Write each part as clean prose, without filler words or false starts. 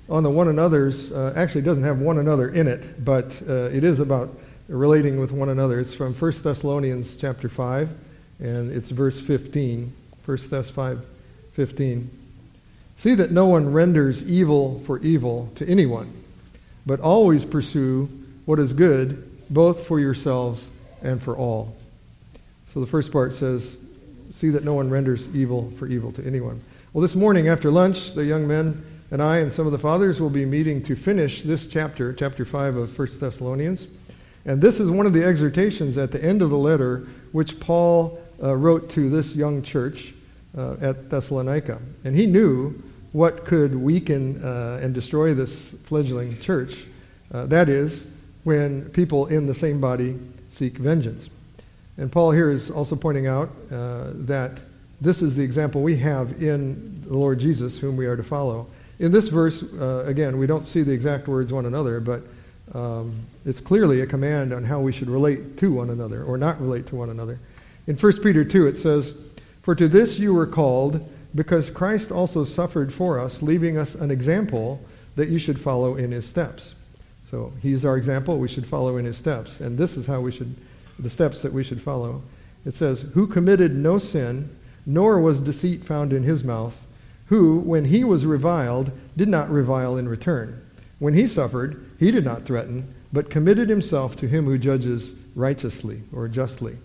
on the one another's actually doesn't have one another in it, but it is about relating with one another. It's from 1 Thessalonians chapter 5, and it's verse 15. 1 Thess 5:15. See that no one renders evil for evil to anyone, but always pursue what is good, both for yourselves and for all. So the first part says, see that no one renders evil for evil to anyone. Well, this morning after lunch, the young men and I and some of the fathers will be meeting to finish this chapter 5 of 1 Thessalonians. And this is one of the exhortations at the end of the letter which Paul wrote to this young church at Thessalonica. And he knew what could weaken and destroy this fledgling church. That is, when people in the same body seek vengeance. And Paul here is also pointing out that this is the example we have in the Lord Jesus, whom we are to follow. In this verse, again, we don't see the exact words one another, but it's clearly a command on how we should relate to one another, or not relate to one another. In 1 Peter 2, it says, for to this you were called, because Christ also suffered for us, leaving us an example that you should follow in his steps. So he's our example, we should follow in his steps. And this is how we should, the steps that we should follow. It says, who committed no sin, nor was deceit found in his mouth, who, when he was reviled, did not revile in return. When he suffered, he did not threaten, but committed himself to him who judges righteously or justly.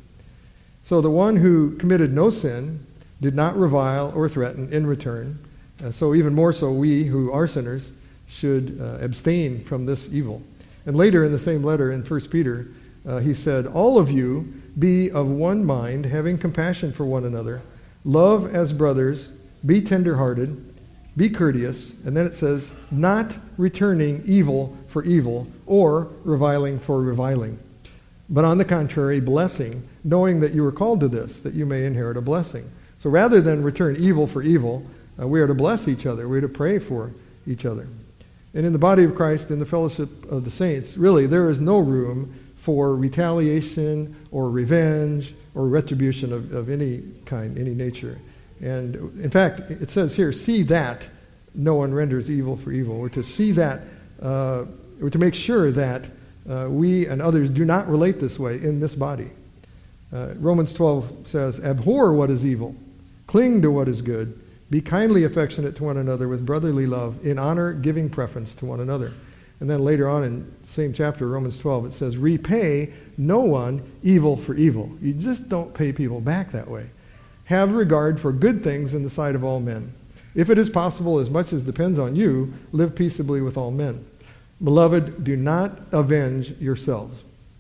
So the one who committed no sin did not revile or threaten in return. So even more so, we who are sinners should abstain from this evil. And later in the same letter in 1 Peter, he said, all of you be of one mind, having compassion for one another. Love as brothers, be tender-hearted, be courteous. And then it says, not returning evil for evil or reviling for reviling. But on the contrary, blessing, knowing that you were called to this, that you may inherit a blessing. So rather than return evil for evil, we are to bless each other. We are to pray for each other. And in the body of Christ, in the fellowship of the saints, really there is no room for retaliation or revenge or retribution of any kind, any nature. And in fact, it says here, see that no one renders evil for evil. We're to see that, we're to make sure that we and others do not relate this way in this body. Romans 12 says, abhor what is evil, cling to what is good, be kindly affectionate to one another with brotherly love, in honor giving preference to one another. And then later on in the same chapter, Romans 12, it says, repay no one evil for evil. You just don't pay people back that way. Have regard for good things in the sight of all men. If it is possible, as much as depends on you, live peaceably with all men. Beloved, do not avenge yourselves.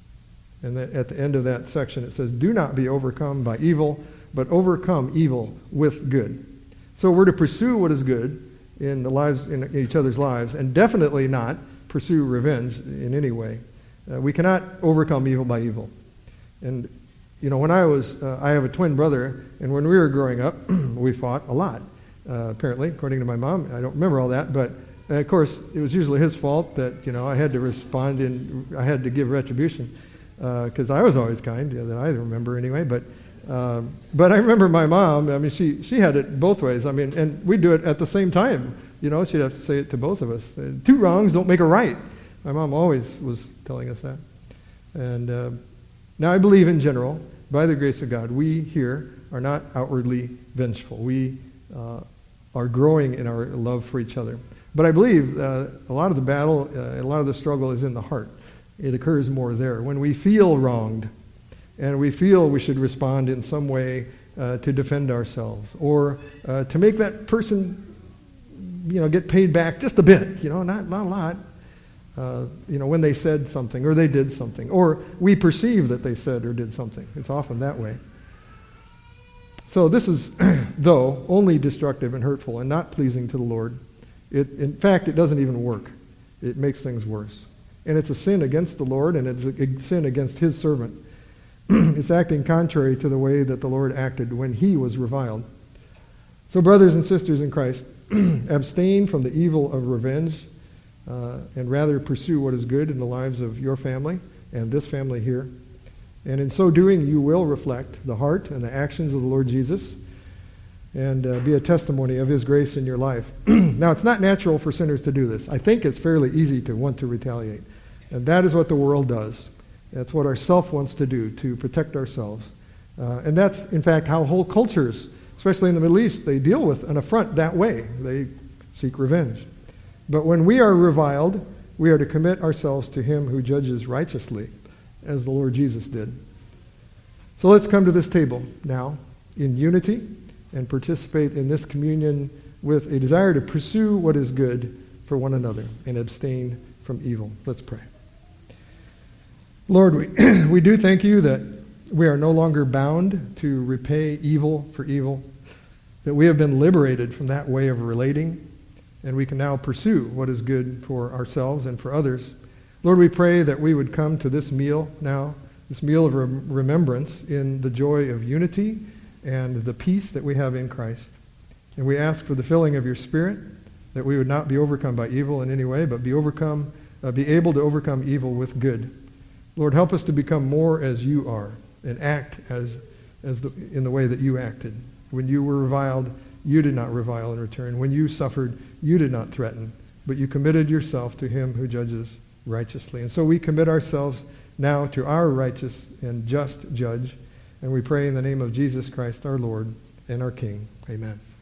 And at the end of that section, it says, do not be overcome by evil, but overcome evil with good. So we're to pursue what is good in the lives, in each other's lives, and definitely not pursue revenge in any way. We cannot overcome evil by evil. And you know, when I have a twin brother, and when we were growing up, we fought a lot. Apparently, according to my mom, I don't remember all that, but of course, it was usually his fault that I had to respond and I had to give retribution because I was always kind, that I remember anyway. But I remember my mom. I mean, she had it both ways. I mean, and we'd do it at the same time. She'd have to say it to both of us. Two wrongs don't make a right. My mom always was telling us that. And now I believe in general, by the grace of God, we here are not outwardly vengeful. We are growing in our love for each other. But I believe a lot of the battle, a lot of the struggle is in the heart. It occurs more there. When we feel wronged and we feel we should respond in some way to defend ourselves or to make that person, get paid back just a bit, not a lot. When they said something or they did something, or we perceive that they said or did something. It's often that way. So this is, though, only destructive and hurtful and not pleasing to the Lord. In fact, it doesn't even work. It makes things worse. And it's a sin against the Lord, and it's a sin against his servant. It's acting contrary to the way that the Lord acted when he was reviled. So brothers and sisters in Christ, abstain from the evil of revenge, and rather pursue what is good in the lives of your family and this family here. And in so doing, you will reflect the heart and the actions of the Lord Jesus. and be a testimony of his grace in your life. Now, it's not natural for sinners to do this. I think it's fairly easy to want to retaliate. And that is what the world does. That's what our self wants to do, to protect ourselves. And that's, in fact, how whole cultures, especially in the Middle East, they deal with an affront that way. They seek revenge. But when we are reviled, we are to commit ourselves to him who judges righteously, as the Lord Jesus did. So let's come to this table now in unity and participate in this communion with a desire to pursue what is good for one another and abstain from evil. Let's pray. Lord, we do thank you that we are no longer bound to repay evil for evil, that we have been liberated from that way of relating, and we can now pursue what is good for ourselves and for others. Lord, we pray that we would come to this meal now, this meal of remembrance in the joy of unity and the peace that we have in Christ. And we ask for the filling of your Spirit, that we would not be overcome by evil in any way, but be able to overcome evil with good. Lord, help us to become more as you are and act in the way that you acted. When you were reviled, you did not revile in return. When you suffered, you did not threaten, but you committed yourself to him who judges righteously. And so we commit ourselves now to our righteous and just judge, and we pray in the name of Jesus Christ, our Lord and our King. Amen.